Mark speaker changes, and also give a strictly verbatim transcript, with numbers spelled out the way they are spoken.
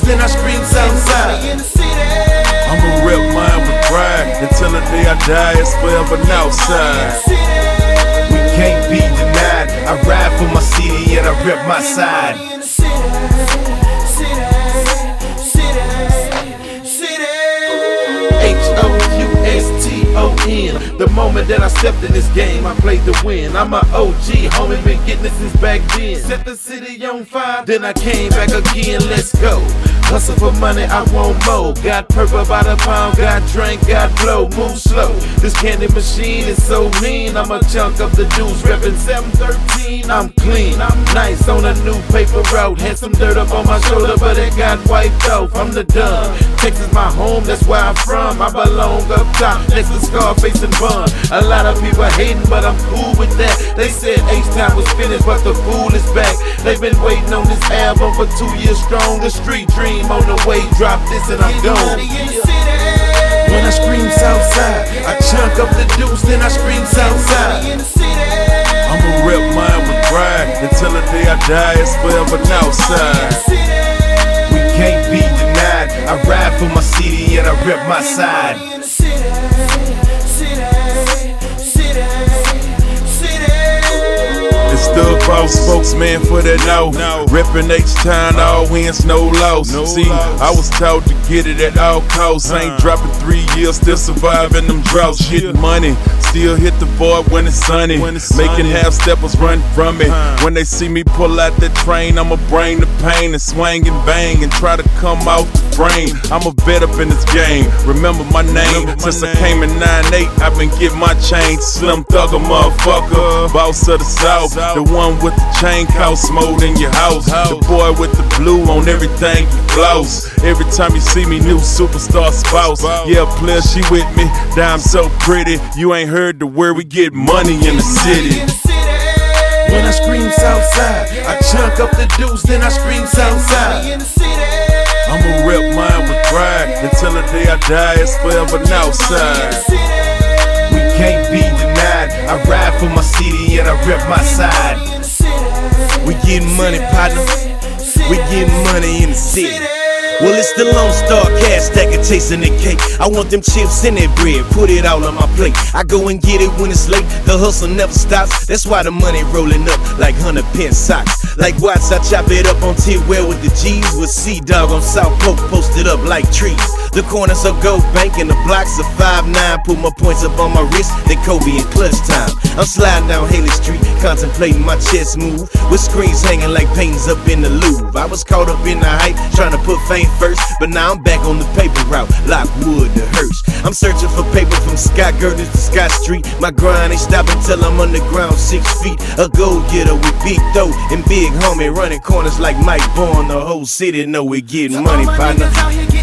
Speaker 1: then I scream Southside.
Speaker 2: I'ma rep mine with pride until the day I die. It's forever Northside.
Speaker 1: We can't be denied. I ride for my city and I rep my side. H O U S T O N. The moment that I stepped in this game, I played to win. I'm a O G, homie, been getting it since back then. Set the city on fire, then I came back again, let's go. Hustle for money, I want more. Got purple by the pound, got drink, got blow, move slow. This candy machine is so mean. I'm a chunk of the juice, reppin' seven thirteen. I'm clean, I'm nice on a new paper road. Had some dirt up on my shoulder, but it got wiped off. I'm the done. Texas my home, that's where I'm from. I belong up top, next to Scarface and Bun. A lot of people hating, but I'm cool with that. They said H-Time was finished, but the fool is back. They've been waiting on this album for two years strong. The street dream on the way, drop this and I'm gone. When I scream Southside, I chunk up the deuce, then I scream Southside.
Speaker 2: I'ma rep mine with pride until the day I die. It's forever Northside.
Speaker 1: We can't be denied. I ride for my city and I rep my side.
Speaker 2: It's the boss spokesman for that no. Reppin' H-Town, all wins, no loss. See, I was taught to get it at all costs. Ain't dropping three years, still surviving them droughts. Getting money, still hit the board when it's sunny. Making half steppers run from me. When they see me pull out that train, I'ma bring the pain and swing and bang and try to come out the frame. I'm a vet up in this game. Remember my name since I came in nine eight. I've been getting my chain. Slim Thugger, motherfucker, boss of the South. The one with the chain cost mode in your house. The boy with the blue on everything you floss. Every time you see me, new superstar spouse. Yeah, player, she with me. Damn, so pretty. You ain't heard the word, we get money in the city.
Speaker 1: When I scream Southside, I chunk up the deuce, then I scream Southside.
Speaker 2: I'ma rep mine with pride until the day I die. It's forever Northside.
Speaker 1: We can't be denied. I ride for my city and I rep my side. We getting money, partner. We getting money in the city. Well, it's the Lone Star cash stacker chasing the cake. I want them chips in that bread, put it all on my plate. I go and get it when it's late, the hustle never stops. That's why the money rolling up like hundred pence socks. Like Watts, I chop it up on Tidwell with the G's. With C-Dog on South Polk, posted up like trees. The corners of Gold Bank and the blocks of five nine. Put my points up on my wrist, they Kobe in clutch time. I'm sliding down Haley Street, contemplating my chess move. With screens hanging like paintings up in the Louvre. I was caught up in the hype, trying to put fame first, but now I'm back on the paper route, Lockwood to Hearst. I'm searching for paper from Scott Girders to Scott Street. My grind ain't stopping till I'm underground six feet. A go-getter with big dough and big homie running corners like Mike Bourne. The whole city know we getting money, partner.